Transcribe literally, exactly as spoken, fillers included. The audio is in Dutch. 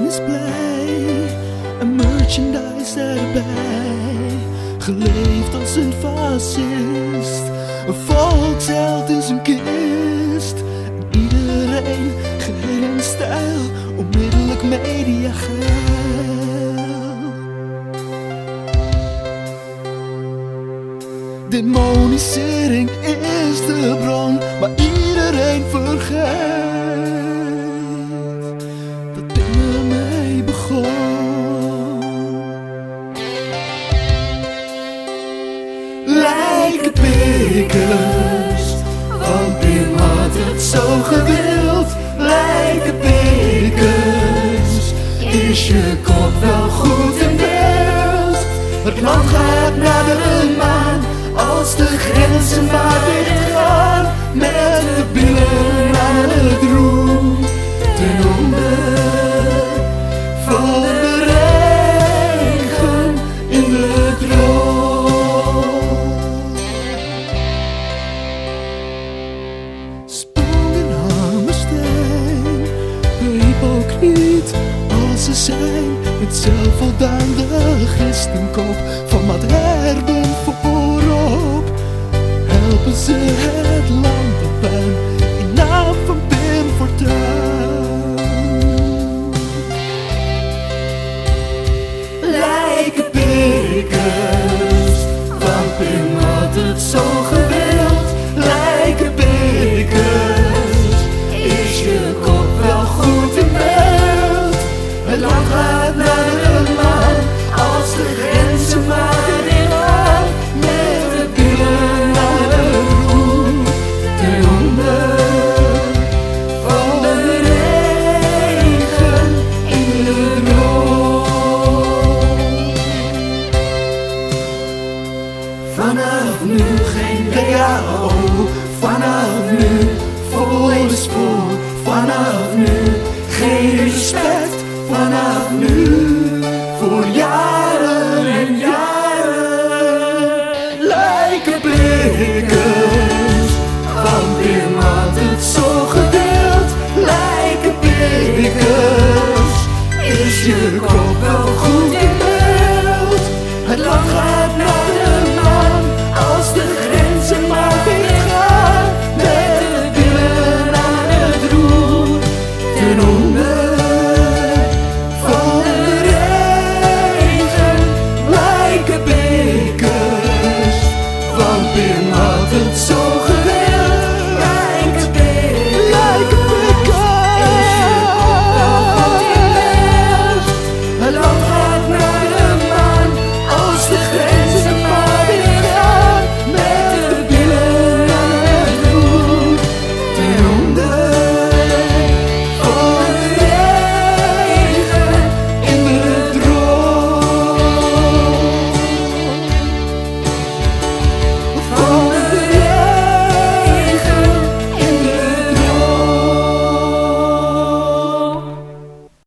display en merchandise erbij. Geleefd als een fascist, een volksheld in zijn kist. En iedereen geheel in stijl, onmiddellijk mediageil. Demonisering is de bron, maar iedereen vergeet dat dit ermee begon. Lijkenpikkers, want Pim had het zo gewild. Lijkenpikkers, is je kop wel goed in beeld? Het land gaat naar de maan als de grenzen maar dicht gaan, met de billen aan het roer, ten onder van de regen in de droom. Sprong en hamersteen, hypocriet als ze zijn, met zelfvoldaande christenkop van Maat Herben voorop. Helpen ze het land op puin in naam van Pim Fortuyn. Lijkenpikkers, want Pim had het zo gedaan.